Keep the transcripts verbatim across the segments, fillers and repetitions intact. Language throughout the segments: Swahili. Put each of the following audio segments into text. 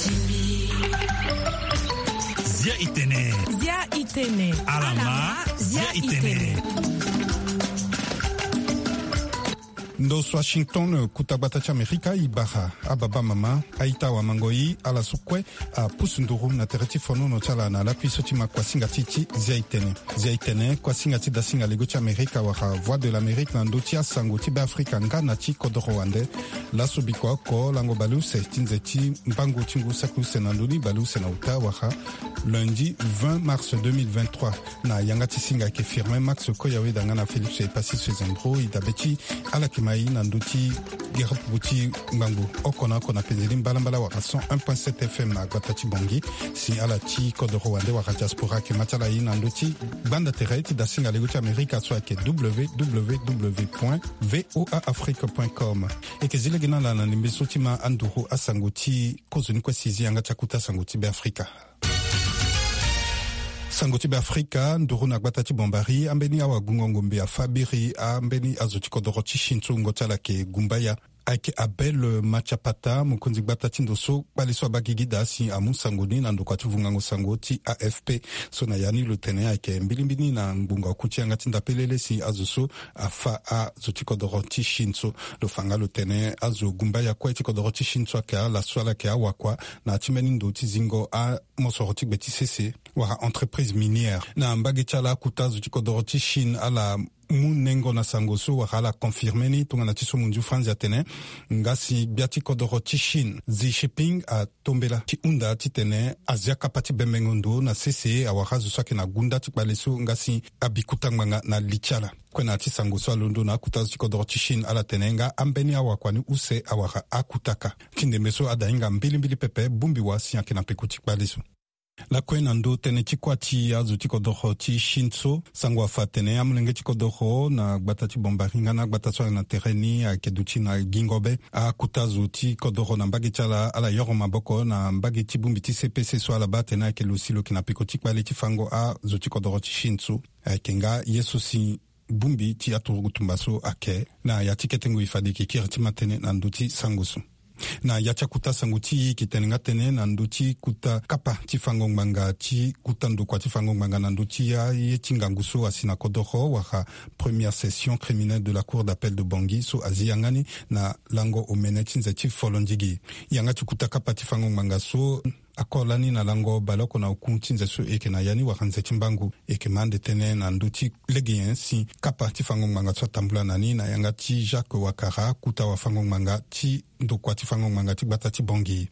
Zia itene. Zia itene. Alama. Zia itene. Ndos Washington kutabatacha Amerika ibaha ababa mama aita wa mangoi ala sukwe a pusunduru na tereti fono no chala na la pisotima kwa singa titi zia itene zia itene kwa singa tida singa lego cha Amerika wa voix de l'Amérique na ndotia sango tiba Afrika ngana ti kodoro wande la subikwa ko lango baluse tinzeti mbango tingu sakuse na nduni baluse na uta wa lundi vingt mars deux mille vingt-trois na yangati singa ke firme Max Koyawe dangana Philippe Passi Sezembro idabeti ala kima na nduti geraputi mbangu okona kona pezeli mbalambala wa cent un point sept F M na Gwatati Bongi si ala ti kodoro wande wa diaspora ke matala ina nduti banda tereti da singa lego Amerika so ke w w w point voa afrique point com e ke zile gina la na nimbeso tima anduru asangoti kozuni kwa sizi anga chakuta sangoti be Afrika Sangoti be Afrika nduru na Gwatati Bombari ambeni awa gungongombe ya Fabiri ambeni azoti kodoro chishintu ngotala ke gumbaya ake Abel Machapata mukunzi Gwatati ndoso baliswa bagigida si amu sangoni na ndokwati vungango sangoti A F P so na yani lutene ake mbilimbini na ngunga kuti angati ndapelele si azoso afa a zoti kodoro chishintu lo fanga lutene azo gumbaya kwa iti kodoro chishintu ake la swala ke awakwa na chimeni ndoti zingo a mosoroti beti sese wa entreprise minière na mbage chala kutazu tikodoro tishin ala munengo na sangoso wa hala confirmeni tunga na tiso munju France ya tene ngasi biati kodoro tishin zi shipping a tombela ti unda ti tene azia kapati bemengondo na C C A awa hazu sake na gunda ti baleso ngasi abikutanganga na lichala kwena ti sangoso alondo na kutazu tikodoro tishin ala tenenga ambeni awa kwani use awa akutaka kinde meso adainga mbili mbili pepe bumbi wa siyanke na pekuti baleso la kwena ndo tene chikwati azu tikodoro ti shinso sangwa fatene amulenge tikodoro na Gwatati Bombaringa na Gwatati na tereni a keduchi na gingobe a kutazu tikodoro na mbagi chala ala yoro maboko na mbagi tibumbi ti C P C so ala batena ke lusilo kina pekoti kwali tifango a zu tikodoro ti shinso a kenga yesu si bumbi ti aturu gutumbaso ake na ya tiketengu ifadiki kirti matene na nduti sangusu na yacha kuta sanguti kitenenga tene na nduti kuta kapa tifango nganga ti kuta ndukwa tifango nganga na nduti ya yetinganguso asina kodoro waka première session criminelle de la cour d'appel de Bangui so aziyangani na lango omeneti nzeti folondigi yangati kuta kapa tifango nganga so akolani na lango baloko na ukunti nzesu eke na yani wakanze chimbangu eke mande tene na nduti legien si kapa tifango nganga tso tambula nani na yangati Jacques Wakara kuta wafango nganga ti ndokwa tifango nganga ti Gwatati Bongi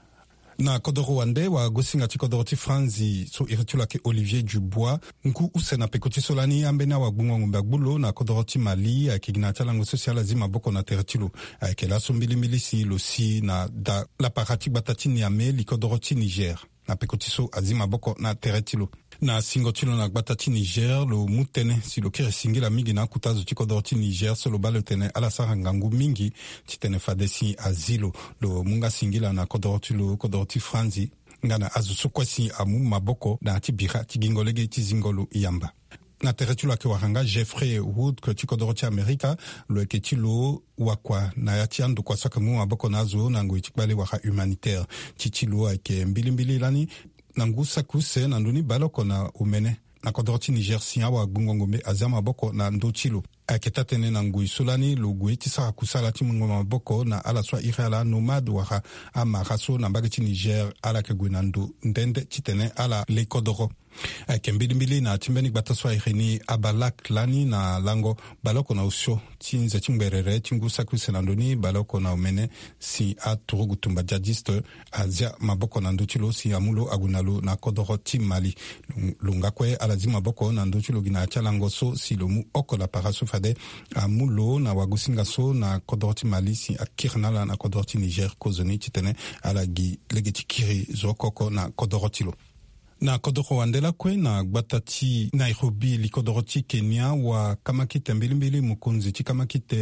na kodoro wande wa gosinga ti kodoro ti Franzi so iritula ke Olivier Dubois nku usena pekoti solani ambena wa gungo ngumba gbulo na kodoro ti Mali akigina talango social azima boko na teretilo akela sombili milisi lo si na da la parati Gwatati Niamey li kodoro ti Niger na pekoti so azima boko na teretilo na singotilo na Gwatati Niger lo mutene si lo kere singila mingi na kutazo ti kodoro ti Niger so lo balo tene ala sara ngangu mingi ti tene fadesi azilo lo munga singila na kodoro ti lo kodoro ti Franzi ngana azu sokwasi amu maboko na ti bira ti gingolege ti zingolo yamba na teretula ke waranga Jeffrey Wood ke ti kodoro ti Amerika lo ke ti lo wakwa na ya ti andu kwa saka mu maboko na azu na ngoi ti bale waka humanitaire ti ti lo ake mbili mbili lani nangu sakuse na nduni baloko na umene na kodoro ti Niger siya wa gungongombe azama boko na ndochilo aketa tene na ngui sulani lo gui ti sara kusala ti mungoma boko na ala swa ire ala nomade waka ama raso na mbagi ti Niger ala ke gui na ndu ndende ti tene ala le kodoro ake mbilimbili na timbeni gbata swa ire ni abalak lani na lango baloko na usho ti nze ti ngberere ti ngu sakuse na nduni baloko na umene si a turu gutumba jadiste azia maboko na ndochilo si amulo agunalo na kodoro ti Mali lungakwe ala zi maboko na ndochilo gina chalango so si lomu oko la paraso fade amulo na wagusinga so na kodoro ti Mali si akirnala na kodoro ti Niger kozoni ti tene ala gi lege ti kiri zo koko na kodoro ti lo na kodoro wandela kwe na Gwatati Nairobi li kodoro ti Kenya wa kamakite mbilimbili mukunzi ti kamakite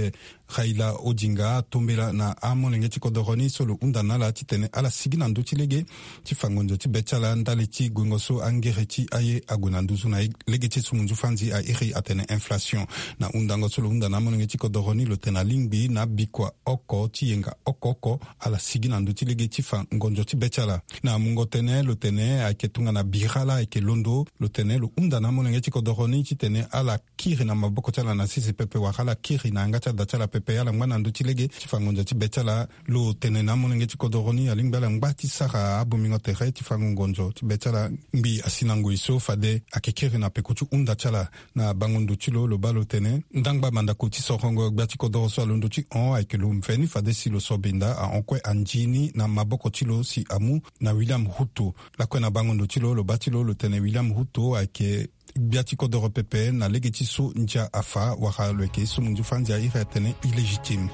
Raila Odinga tombela na amolenge tikodoroni solo undana la titene ala sigina ndo tilege tifangondo tibetala ndale ti gungoso angereti aye agunanduzu na lege ti sumunzu fanzi a iri atene inflation na undango solo undana amolenge tikodoroni lo tena lingbi na bikwa oko tiyenga okoko ala sigina ndo tilege tifangondo tibetala na mungo tene lo tene ake tunga na birala ake londo lo tene lo undana amolenge tikodoroni titene ala kiri na maboko tala na sisi pepe wakala kiri na angata datala pepe yala mwana ndo tilege tifangondo tibetala lo tene na monenge tikodoroni alingbala ngbati sara abumingo tere tifangonjo tibetala mbi asinango iso fade akekeri na pekutu unda chala na bangondo tilo lo balo tene ndangba mandako tisorongo gbati kodoro so londo ti on aikelo mfeni fade si lo sobinda a onkwe anjini na maboko tilo si amu na William Ruto la kwena bangondo tilo lo batilo lo tene William Ruto ake biati kodoro pepe na legeti so nja afa waka loeke so mundu fanzi a ire tene illégitime.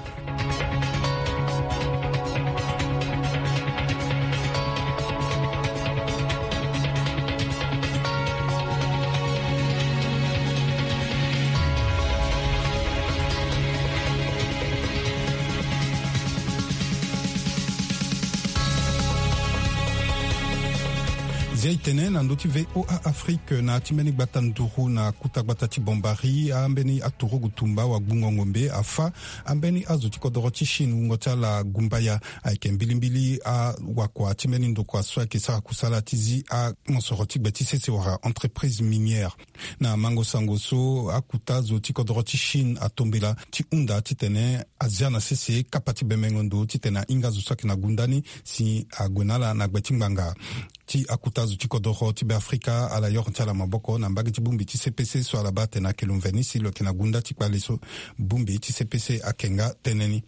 Itene na ndoti V O A Afrique na timeni batanduru na kutagbata tibombari ambeni aturu gutumba wa gbungo ngombe afa ambeni azuti kodoro tishin ngotala gumbaya aike mbilimbili a wakwa timeni ndokwa swa kisa kusala tizi a monsoroti betise se wara entreprise minière na mango sangoso akuta zuti kodoro tishin atombela ti unda titene aziana sese kapati bemengondo titena inga zusaki na gundani si agwenala na gbetingbanga ti akutazu ti kodoro ti be Afrika ala yor ntala maboko na mbagi ti bumbi ti C P C so ala ba tena kelumveni si lo kena gunda ti kpale so bumbi ti C P C akenga teneni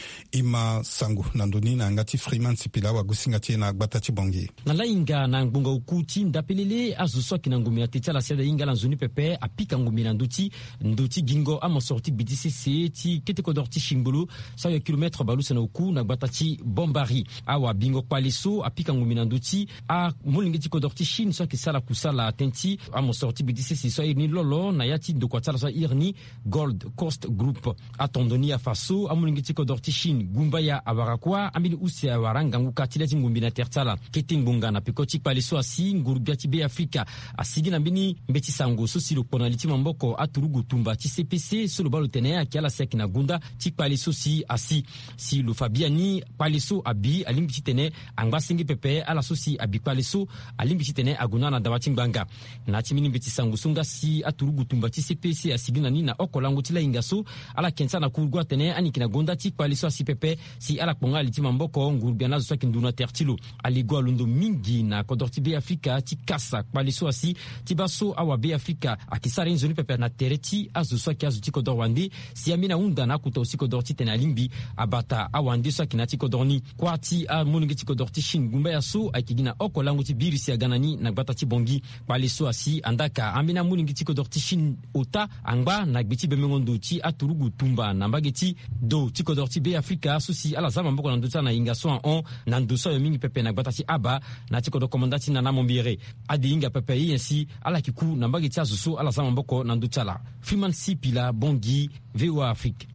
ima sangu nandoni na ngati Freeman Sipila wa gusinga ti na gbata ti bongi na lainga na ngbonga ukuti ndapelele azusoki na ngumi ati tala seda inga la nzuni pepe apika ngumi na nduti nduti gingo ama sorti B D C C ti kete kodor ti shimbulu sa ya kilometre balusa na uku na gbata ti bombari awa bingo kwaliso apika ngumi na nduti a molingi ti kodor ti shin so ki sala kusala tenti ama sorti B D C C so ni lolo na yati ndokwa tala so irni Gold Coast Group atondoni ya faso amolingi ti kodor tishin gumbaya abarakwa ambili usi ya waranga nguka tileti ngumbi na tertala kete ngunga na pekoti paliso asi ngurubia ti be Afrika asigi na mbini mbeti sango so silo pona liti mamboko aturugu tumba ti C P C solo balo tene aki ala seki na gunda ti paliso si asi si lo Fabiani paliso abi alimbi ti tene angba sengi pepe ala so si abi paliso alimbi ti tene aguna na dawati mbanga na ti mini mbeti sango sunga si aturugu tumba ti C P C asigi na ni na okolango ti la ingaso ala kensa na kurgwa tene aniki na gunda ti paliso si pepe si ala kponga liti mamboko ngurubia na zo kinduna tertilo aligwa lundo mingi na kodorti be Afrika ti kasa paliso asi ti baso awa be Afrika akisara nzoni pepe na tereti azo so ki azo ti kodor wande si amina unda na kuta usi kodorti tena limbi abata awande so ki na ti kodorni kwati a moningi ti kodorti shin gumba ya so akigina okolango ti birisi aganani na gbata ti bongi paliso asi andaka amina moningi ti kodorti shin ota angba na gbiti bemengondo ti aturugu tumba na mbageti do ti kodorti be Afrika susi ala zama mboko na nduta na inga so on na nduso yo mingi pepe na gbata ti aba na ti kodo komandati na namombire adi inga pepe yensi ala kiku na mbageti azuso ala zama mboko na nduta la Freeman Sipila bongi V O A Afrique.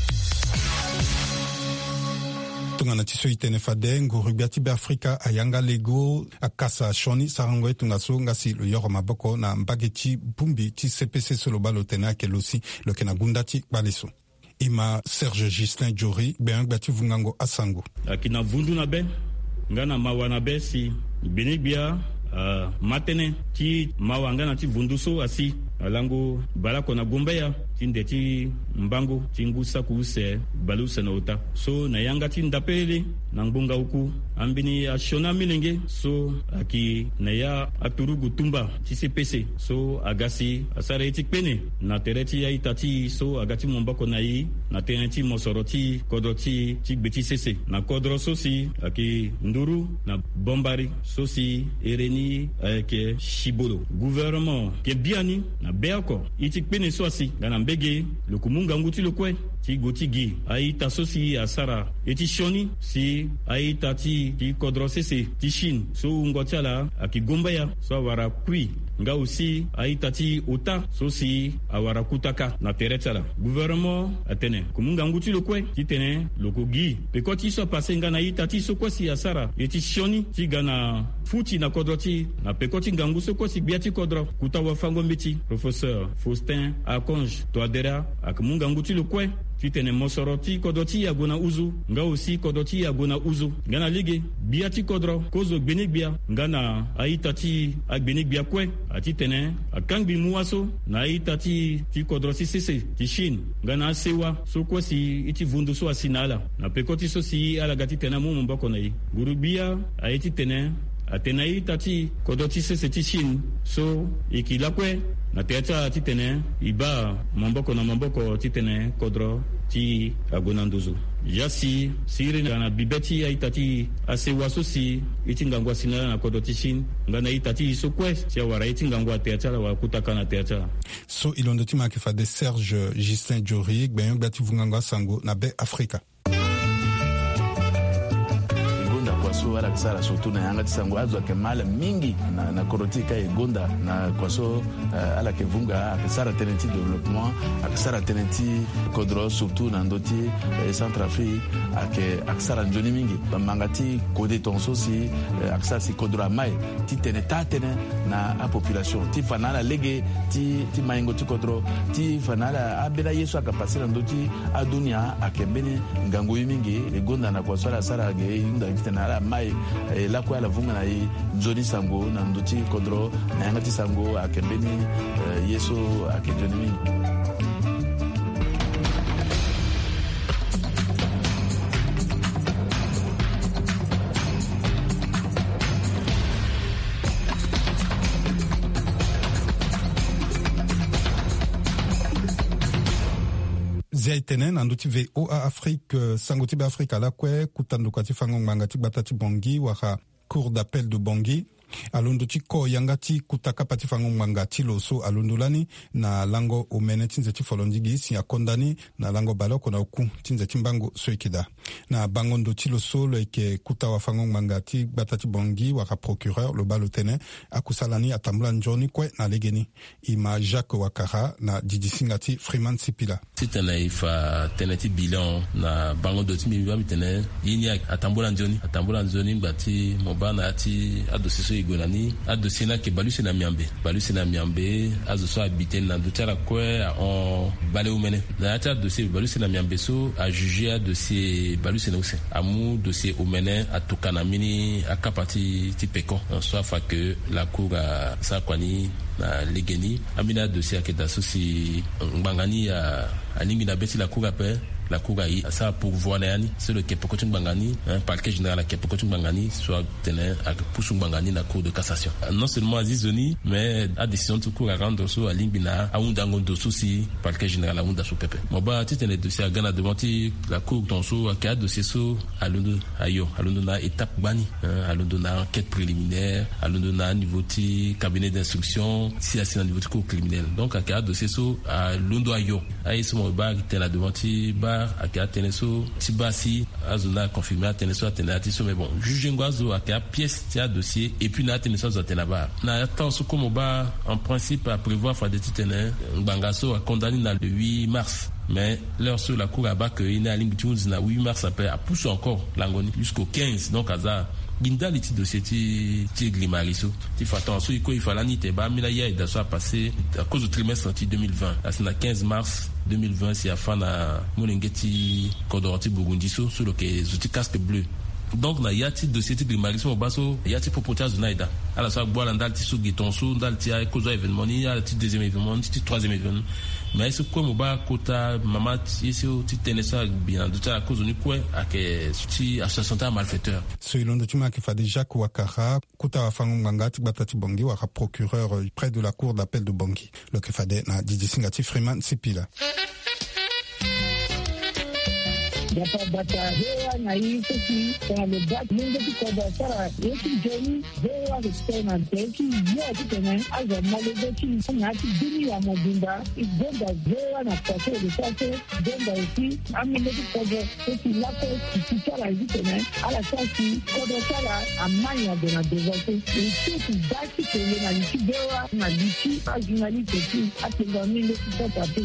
Tungana tiso itene fade ngurubia ti be Afrika ayanga lego akasa shoni sarango tunga so ngasi lo yoro maboko na mbageti bumbi ti C P C solo balo tena kelosi lo kena gunda ti baleso ima Serge Justin Jori ben gbati vungango asango akina vundu na be ngana mawana be si binigbia uh, matene ti mawanga na ti vundu so asi alango bala kona gumbeya tinde ti mbango tingu saku se balusa na ota so na yanga ti ndapele na ngbonga uku ambini ashona milenge so aki na ya aturugu tumba ti C P C so agasi asare ti pene na tereti ya itati so agati mombako na yi na tereti mosoroti kodoti ti gbeti sese na kodro so si aki nduru na bombari so si ereni ke shibolo gouvernement ke biani na beako iti pene so asi ngana mbege le kumunga nguti le kwe ti goti gi aita so si asara e ti shoni si aita ti ti kodro sese ti shin so ngochala akigumbaya so awara kui nga aussi aita ti ota so si awara kutaka na teretala gouvernement atene kumunga nguti lo kwe ti tene loko gi pe ko ti so passe nga na ita ti so ko si asara e ti shoni ti gana futi na kodro ti na pe ko ti ngangu so ko si biati kodro kuta wa fango mbiti professeur Faustin Akonge to adera akumunga nguti lo kwe ti tene mosoroti kodoti ya gona uzu nga aussi kodoti ya gona uzu ngana lige biati kodro kozo gbenibia ngana aitati agbenibia kwe ati tene akangbi muaso na aitati ti kodro si sese ti shin ngana sewa so ko si iti vundu so asinala na pekoti so si ala gati tene mu mboko na yi gurubia aiti tene atenai tati kodoti sese ti shin so ikilakwe na teacha ti tene iba mamboko na mamboko ti tene kodro ti agonanduzo yasi siri na bibeti ya itati ase waso si itingangwa sinala na kodoti shin ngana itati so quest ya wara itingangwa teacha wa kutaka na teacha so ilondo ti ma ke fa de Serge Justin Jory ben ngati vungangwa sango na be Afrika kwaso wala kisara surtout na yanga tisango azo ke mala mingi na na korotika e gonda na kwaso uh, ala ke vunga akisara tenenti développement akisara tenenti kodro surtout na ndoti uh, Centrafrique ake akisara njoni mingi bamangati kode tonso si uh, akisara si kodro mai ti tene tatene na a population ti fanala lege ti ti maingo ti kodro ti fanala abela yesu akapasira ndoti adunia akembeni ngango mingi e gonda na kwaso ala sara ge inda kitana ala mai e la kwa la vunga na i nzoni sango na ndoti kodro na yangati sango akembeni uh, yesu akejoni Ziaitene na nduti V O A Afrique sangoti be Afrika la kwe kutanduka ti fango ngangati batati bongi waka cour d'appel de Bongi alondo ti ko yangati kutaka pati fango ngangati loso alondolani na lango omene tinze ti folondigi si akondani na lango baloko na oku tinze ti mbango soikida na bango ndo ti loso lo eke kuta wa fango ngangati batati bongi waka procureur lo balo tene akusalani atambula njoni kwe na legeni ima Jacques Wakara na Didi Singati Freeman Sipila titana ifa teneti bilan na bango do ti mi ba mitene yini atambula njoni atambula njoni ngati mobana ati adosiso igolani adosina ke balusi na miambe balusi na miambe azoso habité na dotara kwe on balé umene na ata dossier balusi na miambe so a jugé a dossier balusi na use amu dossier umene atukana mini akapati ti peko soit fa que la cour a sa kwani na legeni amina dossier akeda so si ngangani ya aningi na beti la cour appel la cour a ça pourvoir nani c'est le Kepokotung Bangani un parquet général à Kepokotung Bangani soit tenait à Poussung Bangani la cour de cassation non seulement à Zizoni mais à décision de cour à rendre so à Limbina à Undango dosso si parquet général à Unda so pepe moba tite les dossiers à Ghana devant la cour dans so à quatre dossiers so à Londo ayo à Londo na étape bani à Londo na enquête préliminaire à Londo na niveau ti cabinet d'instruction si à niveau de cour criminelle donc à quatre dossiers so à Londo ayo ayi so moba qui était là devant ti ba aka teneso tibasi azona confirmé teneso atenati mais bon juge ngwazo aka pièce tia dossier et puis na teneso atenaba na attend ce comme ba en principe à prévoir fa de titene bangaso a condamné dans le huit mars mais leur sur la cour a bas que il a limité na huit mars après a poussé encore l'angoni jusqu'au quinze donc hasard ginda liti dossier ti ti glimariso ti fatan so iko ifala ni te ba mila ya da so passé à cause du trimestre deux mille vingt là c'est le quinze mars deux mille vingt c'est à fin na monengeti kodorti burundiso sur le que zouti casque bleu donc na yati dossier ti glimariso baso yati propriétaire zunaida ala so boala ndal ti so gitonso ndal ti a cause événement ni a ti deuxième événement ti troisième événement mais ce quoi moba kota mama ici ti tenesa bien de ta cause ni quoi à que ti association ta malfaiteur so ilondo tu ma ke fa de Jacques Wakara kota wa fango ngangati batati bongi wa procureur près de la cour d'appel de Bongi le ke fa de na Didi Singati Freeman Sipila Dapa bata hewa na hii sisi kwa le back mungo kwa basara yeki jeni hewa kutena teki yo tutene aza malego ki na ti dini ya mobimba igonda hewa na pase de pase donda aussi amene kwa sisi lapo kitala zitene ala sasi kwa sala amanya de na devote et tout baki que na likidewa na liki ajunali teki atengani le tutata.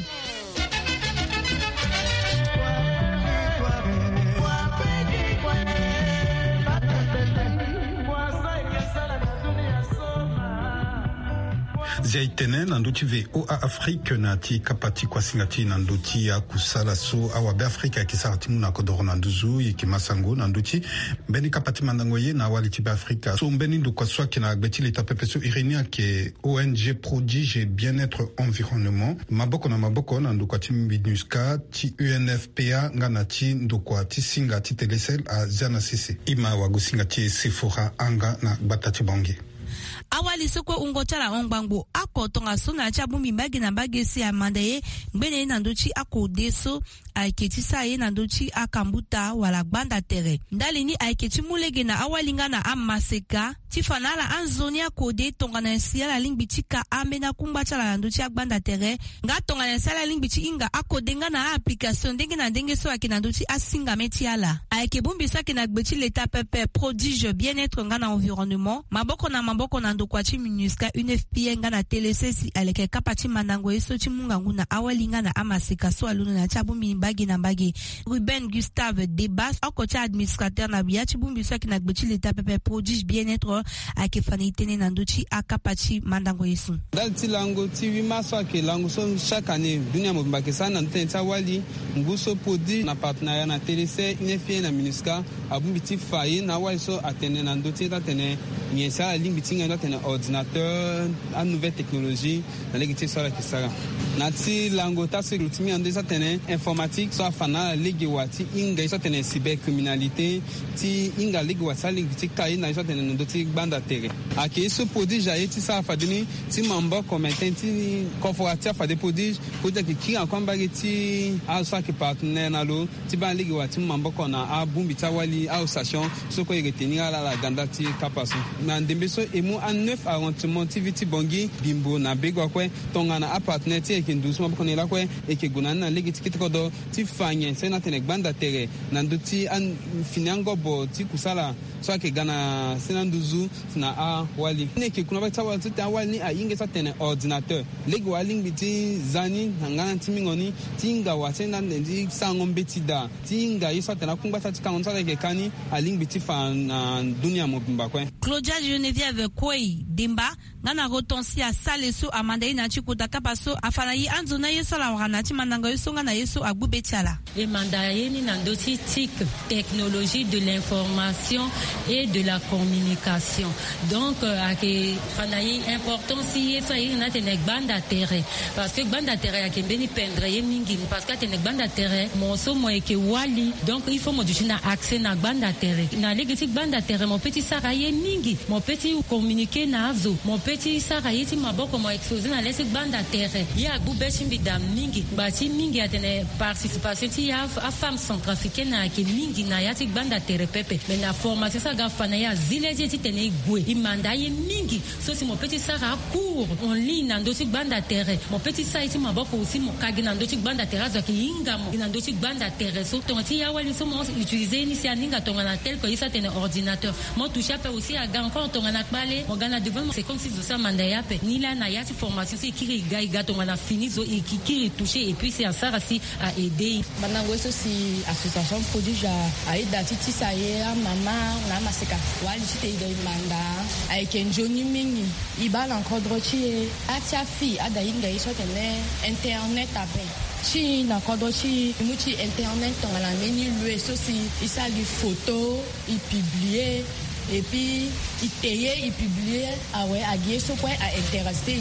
Zia itene na nduti ve o a Afrique na ti kapati kwa singati na nduti ya kusala so awabe Afrika ya kisarati muna kodoro na nduzu yiki masango na nduti mbeni kapati mandango ye na wali tibe Afrika so mbeni ndu kwa swa kina agbeti lita pepe so irinia ke O N G Prodige Bien-être Environnement maboko na maboko na ndu kwa ti MINUSCA ti U N F P A nga na ti ndu kwa ti singa ti telesel a Ziana Sisi ima wagu singa ti Sephora anga na batati bangi. Awali soko ungotala ongbango akotonga sona cha bumi mbagi na mbagi si amandaye mbene na ndochi akodeso aiketisa ye na ndochi akambuta wala gbanda tere ndali ni aiketi mulege na awalinga na amaseka tifanala anzoni akode tonga na siala lingbitika amena kumbacha la ndochi agbanda tere nga tonga na siala lingbichi inga akodenga na application ndenge na ndenge so akina ndochi asinga metiala aike bumbi saki na gbeti leta pepe prodige bien-être nga na environnement maboko na maboko na kwa chi MINUSCA U N F P A nga na telesesi aleke kapati mandango yeso chi munga nguna awalinga na amaseka so aluna na chabumbi mbagi na mbagi Ruben Gustave Debas akocha administrateur na biya chi bumbi so kina gbechi leta pepe prodige bien-être ake fanitene na ndochi akapati mandango yeso dal ti lango ti wima so ake lango so chaque année dunia mo mbake sana ntenta wali nguso podi na partenariat na telese U N F P A na MINUSCA abumbi ti faye na wali so atene na ndoti ta tene nyesa limbi nga tene ordinateur a nouvelle technologie na legiti so la kisara na ti lango ta se rutimi ande sa tene informatique so afana legi wati inga so tene cybercriminalité ti inga legi wati legi kai na so tene ndo ti gbanda tere ake so prodige ya ti sa fadini ti mambo commettant ti conformatia fa de prodige prodige ki ki encore ba ti a so ki partenaire na lo ti ba legi wati mambo kona a bumbi ta wali a station so ko retenir la la ganda ti kapaso na ndembe so emu a neuf arrondissement tiviti bongi bimbo na bego kwe tonga na partenaire ti eke ndusuma bokone la kwe eke guna na legi tikiti kodo ti fanye sena tene gbanda tere na nduti an finango bo ti kusala so ake gana sena nduzu na a wali ne ke kuna ba tawa ti wali a inge sa tene ordinateur legi wali ngiti zani ngana ti mingoni ti nga wa sena ndi sango mbeti da ti nga yisa tena kungba ta ti kangon sa ke kani a lingbi fa na dunia mo bimba kwe Claudia Geneviève Koi Demba ngana rotonsi a saleso amandai na chikuta kapaso afana yi anzona yeso la wana ti mandanga yeso ngana yeso agbubetiala le mandaye ni nandoti tic technologie de l'information et de la communication donc ake fana yi importance yeso yi na tene gbanda terre parce que gbanda terre ake beni pendre ye mingi parce que tene gbanda terre monso mo eke wali donc il faut mo dujina accès na gbanda terre na legiti gbanda terre mon petit saraye mingi mon petit communiquer na azo mon petit saraye ti maboko mo exposé na lesi gbanda terre ya bubeshi mbida mingi bati mingi atene participation ti ya a femme centrafricaine na ke mingi na ya ti gbanda terre pepe mais na formation sa ga fana ya zile ti tene gwe imanda ye mingi so si mon petit sara court en ligne na ndo ti gbanda terre mon petit sa ti maboko aussi mo kagi na ndo ti gbanda terre zo ki inga mo na ndo ti gbanda terre so to ti ya wali so mo utiliser ni si aninga to na tel ko isa tene ordinateur mo toucher pe aussi a ga encore to na kbale mo gana devant c'est comme si ça mandaya pe ni la na ya ti formation c'est qui ga ga to na fini zo et qui qui toucher et puis c'est à ça aussi à aider manango so si association prodige a aida ti ti sa ye mama na maseka wali ti te ida manda ai kenjoni mingi ibala encore ti atia fi ada inga iso tene internet après si na kodo si muti internet on la meni lui so si isa li photo il publier et puis il payait il publiait ah ouais à guier so quoi à intéresser là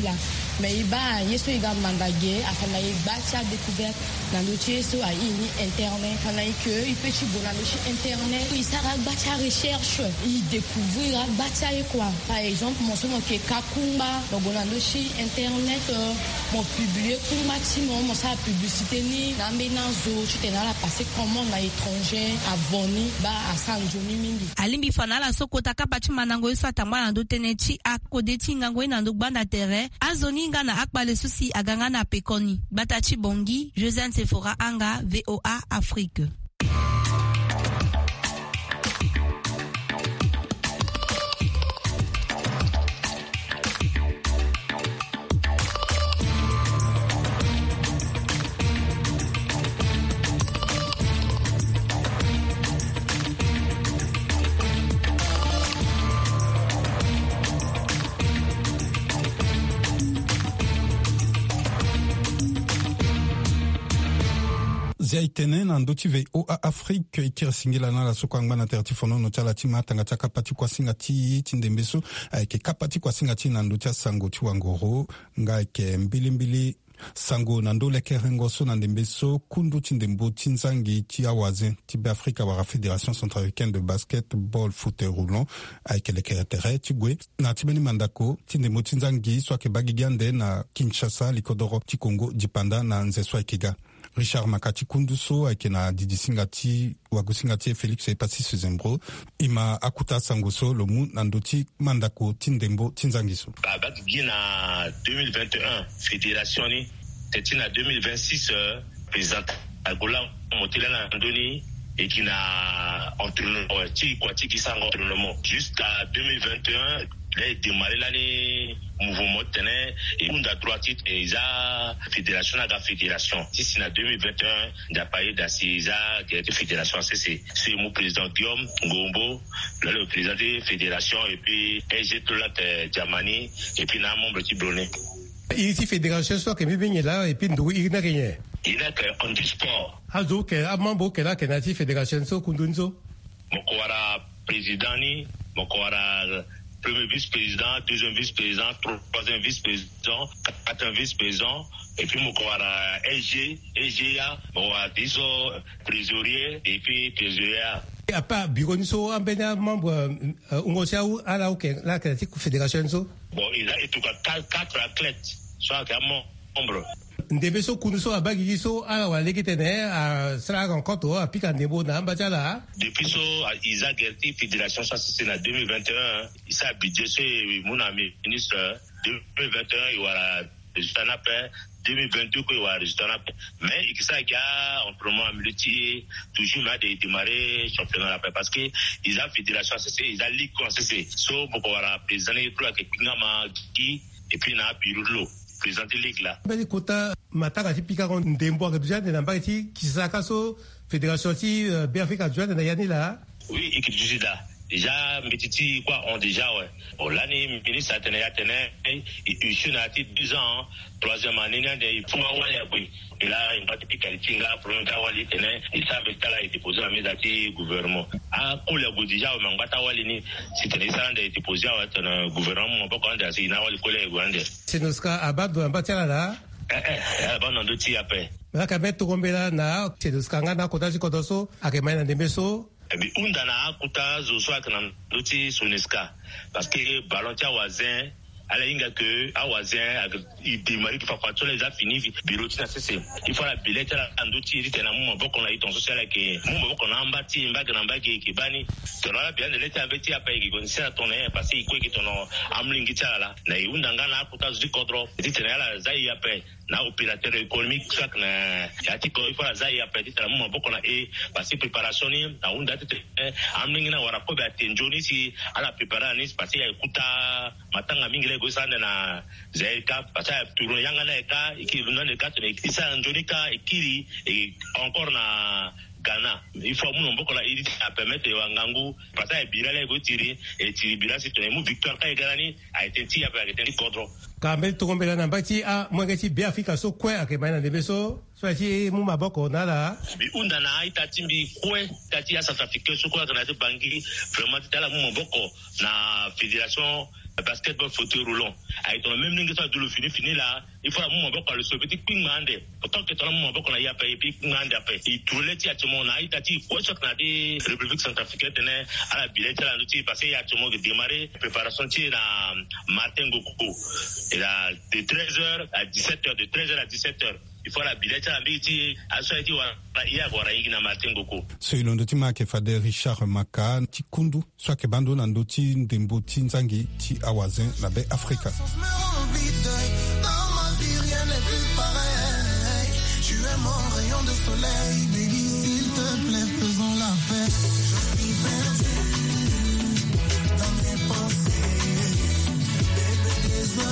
mais iba yeso iga mandage afana iba tia découverte na dochi yeso a ini internet fana que il peut ci bona dochi internet il sara batia recherche il découvrir batia quoi par exemple mon somo ke kakumba bona dochi internet mon publier pour maximum mon sa publicité ni na menazo tu tena la passer comment na étranger abonné ba a sanjoni mingi alimbi fana la sokota kapati manango yeso atamba na do teneti akodeti ngango na ndo banda terrain azoni ngana akbale susi aganga na pekoni batachi bongi Josiane Sephora Anga V O A Afrique. Zia itene na ndoti V O A Afrique ikira singila na la soko angana terti fono no chala tima tanga chaka pati kwa singati tindembeso ke kapati kwa singati na ndoti sango ti wangoro nga ke mbili mbili sango na ndole ke rengoso na ndembeso kundu tindembo tinzangi ti awaze ti be Afrika wa Fédération Centrafricaine de Basketball Foot et Roulant avec le caractère tigwe na tibeni mandako tindembo tinzangi soit ke bagigiande na Kinshasa likodoro ti Congo dipanda na nzeswa ikiga Richard Makati Kunduso akina Didi Singati Wagusingati Félix Epasi Sezembro ima akuta sangoso lomu nandoti mandako tindembo tinzangiso babat gina deux mille vingt et un fédération ni tetina deux mille vingt-six président Agola Motela Ndoni et qui n'a entraînement ti kwati qui sang entraînement jusqu'à deux mille vingt et un. Il a démarré l'année mouvement tenait et on a trois titres et il a fédération à la fédération. Si c'est en deux mille vingt et un, il a parlé d'Assisa qui est de fédération C C. C'est mon président Guillaume Ngombo, le président de la fédération et puis G Tolat Djamani et puis un membre de Broné. Ici fédération soit que mi là et puis ndou il n'a rien. Il a que on dit sport. Azo que a membre que là que na fédération so kundunzo. Moko wara président ni, moko wara premier vice-président, deuxième vice-président, troisième vice-président, quatrième vice-président, et puis mon corps L G, L G A, bon, disons trésorier, et puis trésorier. À part Bironso, un bénin membre, on va dire à la la fédération. Bon, il a tout cas quatre athlètes, soit un membre. Ndebeso kunuso abagiso ala wale kitene a sera rencontre a pika ndebo na mbachala depuis so Isa Gerti fédération ça c'est en deux mille vingt et un il s'est budget c'est mon ami ministre deux mille vingt et un il y aura résultat après deux mille vingt-deux il y aura résultat après mais il ça qui a en promo en multi toujours là de démarrer championnat après parce que Isa fédération c'est Isa ligue c'est so beaucoup aura président et tout que pingama qui et puis na birulo président de ligue là beli kota mataka tipika ko ndembo ka déjà de namba ti kisaka so fédération ti B Afrique adjoint na yani là oui équipe du Sida déjà metiti quoi on déjà ouais bon l'année ministre atene atene et je n'a été deux ans troisième année n'a des pour ouais oui et là il va te piquer tinga pour un kawali tene et ça veut tala été déposé à mes dati gouvernement ah pour le go déjà on ngata wali ni c'était ça n'a été déposé à un gouvernement pas quand c'est na wali collègue gwande c'est nos cas abado mbatela là eh eh bon on doit y après na ka beto kombela na c'est nos kanga na kotaji kodoso akemai na ndemeso ebi unda na akuta zo so akana loti soneska parce que ballon tia wazin ala inga que a wazin il démarre qui fa kwatso les a fini bureau tina cc il faut la billet la andoti ite na mo boko na iton social ke mo boko na mbati mbaga na mbage ke bani to la bien de l'état beti apa ki konsia toné parce que ko ki tono amlingi tala na unda ngana akuta zo kodro ite na la zai apa na opérateur économique chaque na yatiko il faut la zai apa ite na mo boko na e parce que préparation ni na unda ite amlingi na wara ko ba tenjoni si ala préparer ni parce que ikuta matanga mingi go sande na zeka pata turo yanga na eka ikilunda ne katone isa njonika ikiri et encore na Ghana il faut mon mboko la ili a permettre wangangu pata birale go tiri et tiri birasi to mu victoire ka garani a été ti après a été contre kambe to kombela na mbati a mwangati be Afrika so kwe akemana ndebeso so ti mu maboko na la bi unda na ita timbi kwe tati ya South Africa so kwa kana te bangi vraiment tala mu maboko na fédération basketball fauteuil roulant avec ton même ligne ça de le fini fini là il faut un moment pour le sauver petit ping mande pourtant que ton moment pour qu'on aille après puis mande après il tout le tia tumo na itati quoi ça na di République centrafricaine tenait à la bilette là l'outil passé il y a tumo de démarrer préparation ti na Martin Gokoko et là de treize heures à dix-sept heures de treize heures à dix-sept heures il faut la bilette à biti à soit ti wa ya gora ina Martin Gokoko so ilondo ti make fade Richard Maka ti kundu soit que bando na ndoti ndembo ti nzangi ti awazin la baie Africa. Tu es mon rayon de soleil, baby, s'il te plaît, faisons la paix. Je suis perdu dans mes pensées, bébé,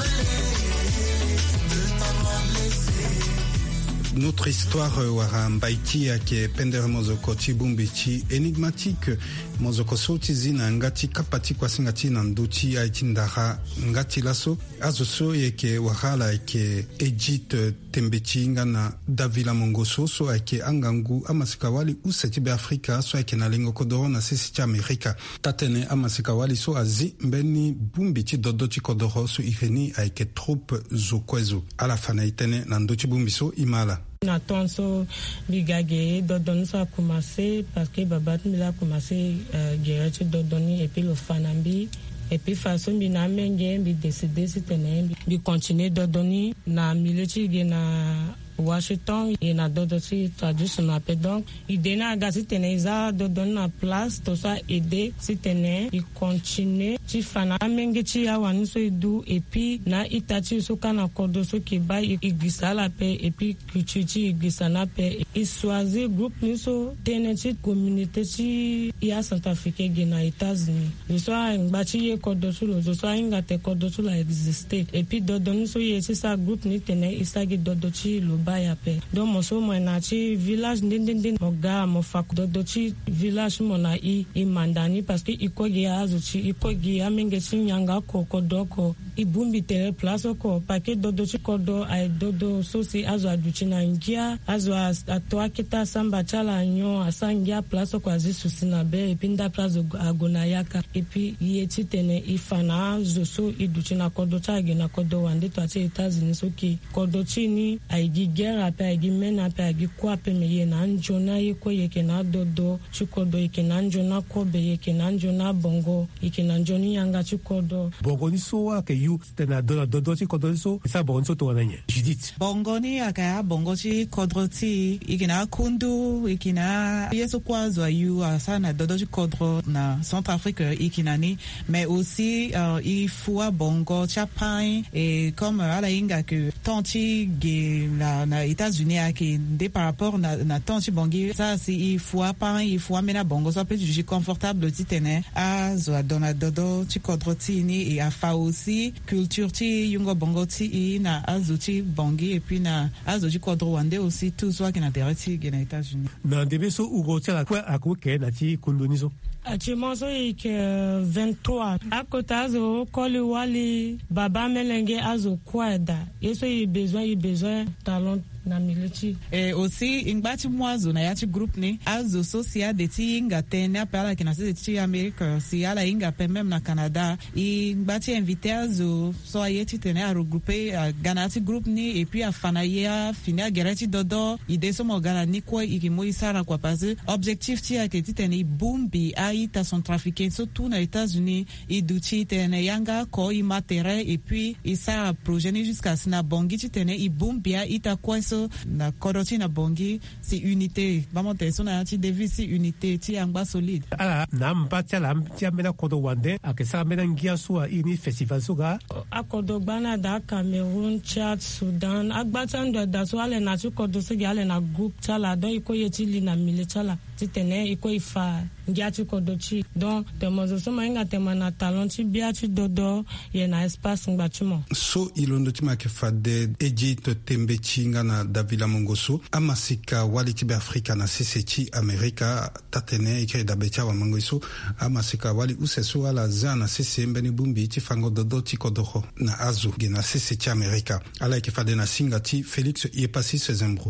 désolé de t'avoir blessé. Notre histoire wara mbaiti yake pendere mozoko ti bumbichi énigmatique mozoko soti zina ngati kapati kwa singati na nduti aiti ndara ngati laso azoso yeke wahala yake Egypt tembechi ngana Davila Mongoso so yake angangu amasika wali useti be Afrika so yake na lengo kodoro na sisi cha Amerika tatene amasika wali so azi mbeni bumbichi dodoti kodoro so ireni yake troupe zokwezo ala fana itene na nduti bumbiso imala. Nathan so bigage dodoni so a commencé parce que babat mi a commencé guerre dodoni et puis le fanambi et puis façon bi na menge bi décider si tenait bi continuer dodoni na military na Washington et na d'autres traduction appel donc il donne à gasi teneza de donner la place tout ça aider si tenait il continue ti fana menge ti ya wani so edu et puis na itati so kana kodo so ke ba igisa la paix et puis kuchichi igisa na paix il choisit groupe ni so teneti communauté ti ya Centrafrique gena États-Unis le soir ngbachi ye kodo so le soir ngate kodo so la exister et puis do donner so ye ti sa groupe ni tenait isagi dodo ti lo ya pe donc mo so mo na ci village ndendende mo ga mo fak do do ci village mo na i i mandani parce que i ko gi azu ci i ko gi amenge ci nyanga ko ko do ko i bumbi tere place ko pa ke do do ci ko do ai do do so si azu aduchi na ngia azu atwa kita samba chala nyo asangia place ko azi susina be pinda place agona yaka et puis i eti tene i fana zo so i duchi na ko do cha gi na ko do wande to ati États-Unis so ki ko do ci ni ai gi guerre après gi mena après gi quoi pe me ye na njona ye ko ye ke na dodo chikodo ye ke na njona ko be ye ke na njona bongo ye ke na njoni yanga chikodo bongo ni so wa ke yu tena dodo dodo chikodo so sa bongo so to nanye Judith bongo ni aka bongo chikodo ti ikina kundu ikina yeso kwazo yu sana dodo chikodo na Centrafrique ikina ni mais aussi uh, il faut bongo chapain et comme ala inga que tanti ge na na États-Unis qui des par rapport na na tanti bongi ça c'est il faut pas il faut mena bongo ça peut être confortable ti tene a zo dona dodo ti kodroti ni et a fa aussi culture ti yungo bongo ti na azuti bongi et puis na azuti kodro wande aussi tout soit qui na terati na États-Unis na debe so ugo ti la kwa akoke na ti kundonizo Actuellement, il y a vingt-trois. À côté, azo koli wali baba melenge azo kwada. Et so il besoin, il besoin talent na militi. Et aussi, ingbati mwazo na yati groupe ni azo socia de ti inga tene apela kina se ti Amerique si ala inga pe même na Canada. Ingbati invité azo so ayeti tene a regrouper ganati groupe ni et puis a fanaya fina gerati dodo ide so mo gana ni kwa ikimo isara kwa parce objectif ti a ke ti tene bumbi aita Centrafricain surtout na États-Unis et duti tene yanga ko i matere et puis isa progénie jusqu'à sina bongi ti tene i bumbia ita kwa so na koroti na bongi si unité vamos te so na ti devi si unité ti anga solide ala na mpatia la mpatia mena kodo wande akesa mena ngia so ini festival so ga akodo bana da Cameroun Chad Sudan agbatando da so ale na ti kodo so ale na group chala don iko yeti li na mile chala ti tene iko ifa ngia ti kodo chi donc te mozo so mainga te mana talent ti bia ti dodo ye na espace ngbatimo so ilondo ti make fade Egypt tembe chinga na Davila Mongoso amasika wali ti be Afrika na sisi ti Amerika tatene ikre da becha wa mangoiso amasika wali useso ala zana sisi mbeni bumbi ti fango dodo ti kodoro na azu gena sisi ti Amerika ala ke fade na singa ti Félix Yepasi Sezembro bon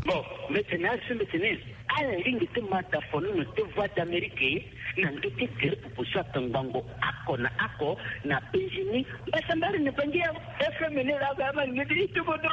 maintenant ce maintenant à la ligne de mataphone no te voix d'Amérique na ndote tere pupusa tangango ako na ako na Benjamin basambari ne pangia F M ne la kama ngidi tukodo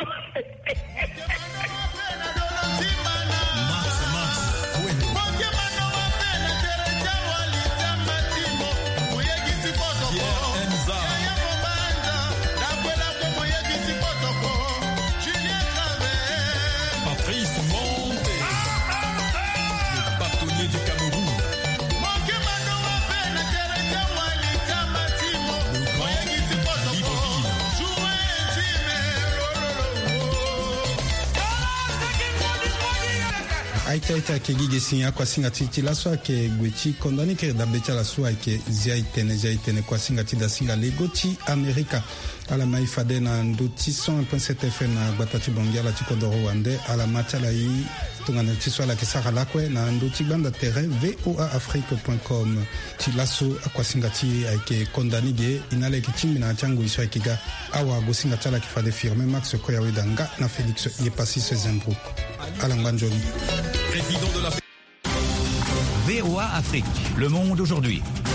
aita ita ke gige sinya kwa singa titi la so ke gwechi kondani ke da becha la so ke zia itene zia itene kwa singa tida singa legoti Amerika ala maifade na ndoti cent un point sept F M na batati bongia la tikodoro wande ala matala yi tungana tiswa la kisaka lakwe na ndoti banda terrain voa afrique point com ti laso kwa singa ti ke kondani ge inale ke chimi na changu iso kiga awa go singa tala ki fade firme Max Koya Wedanga na Félix Yepasi Sezembro ala nganjoni Président de la V O A Afrique, Le Monde aujourd'hui.